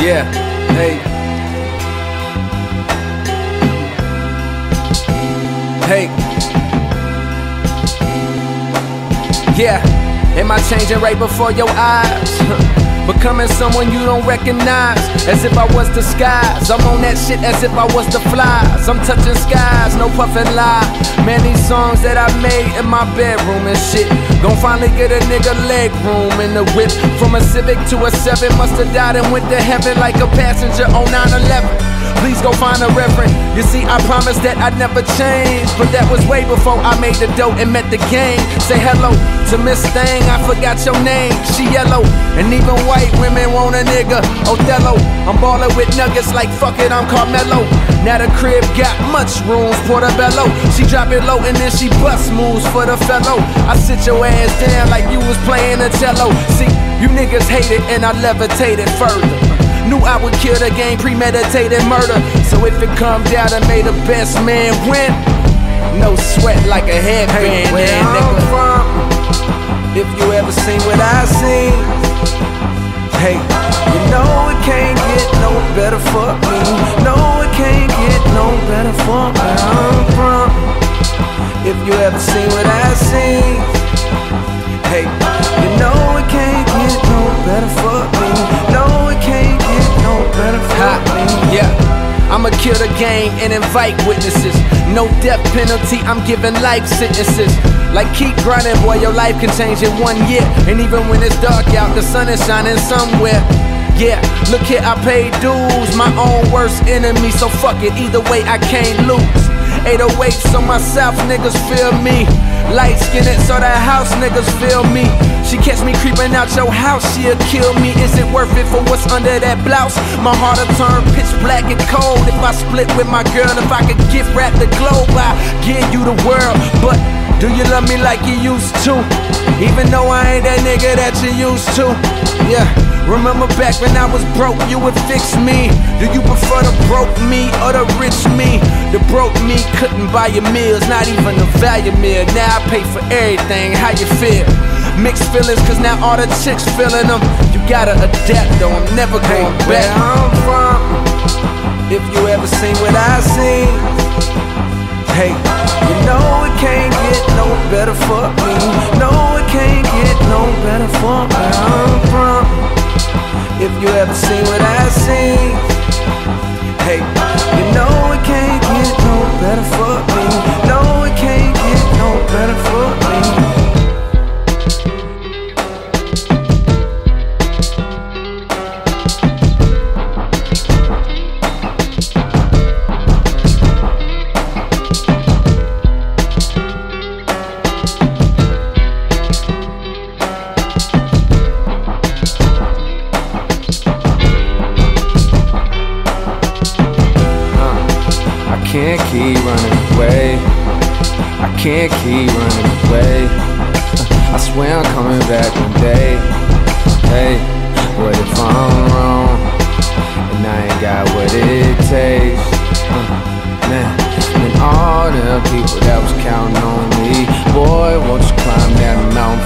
Yeah, hey. Hey. Yeah, am I changing right before your eyes? Becoming someone you don't recognize, as if I was disguised. I'm on that shit as if I was the flies. I'm touching skies, no puffin' lie. Man, these songs that I made in my bedroom and shit gon' finally get a nigga leg room in the whip. From a Civic to a 7, must've died and went to heaven like a passenger on 9/11. Please go find a reverend. You see, I promised that I'd never change, but that was way before I made the dough and met the gang. Say hello to Miss Thing, I forgot your name. She yellow, and even white women want a nigga. Othello, I'm ballin' with nuggets like fuck it, I'm Carmelo. Now the crib got mushrooms, Portobello. She drop it low and then she bust moves for the fellow. I sit your ass down like you was playing a cello. See, you niggas hate it and I levitated further. Knew I would kill the game, premeditated murder. So if it comes down to may the best man win, no sweat like a headband. Hey, where I'm from, if you ever seen what I seen, hey, you know it can't get no better for me. No, it can't get no better for where I'm from. If you ever seen what I seen, hey, you know it can't get no better for me. No, it can't get no better for me. Yeah, I'ma kill the game and invite witnesses. No death penalty, I'm giving life sentences. Like keep grinding, boy, your life can change in 1 year. And even when it's dark out, the sun is shining somewhere. Yeah, look here, I paid dues, my own worst enemy. So fuck it, either way I can't lose. 808, so my South niggas feel me. Light skinned, so the house niggas feel me. She catch me creeping out your house, she'll kill me. Is it worth it for what's under that blouse? My heart'll turn pitch black and cold if I split with my girl. If I could gift wrap the globe, I give you the world. But do you love me like you used to? Even though I ain't that nigga that you used to. Yeah, remember back when I was broke, you would fix me. Do you prefer the broke me or the rich me? The broke me couldn't buy your meals, not even a value meal. Now I pay for everything, how you feel? Mixed feelings, cause now all the chicks feeling them. You gotta adapt though, I'm never going back. Where I'm from, if you ever seen what I seen, hey, you know it can't get no better for me. No, it can't get no better for where I'm from. If you ever seen what I seen, hey, you know it can't get no better for me. No, it can't get no better for me. I can't keep running away. I can't keep running away. I swear I'm coming back one day. Hey, what if I'm wrong and I ain't got what it takes? Man, and all the people that was counting on me, boy, won't you climb that mountain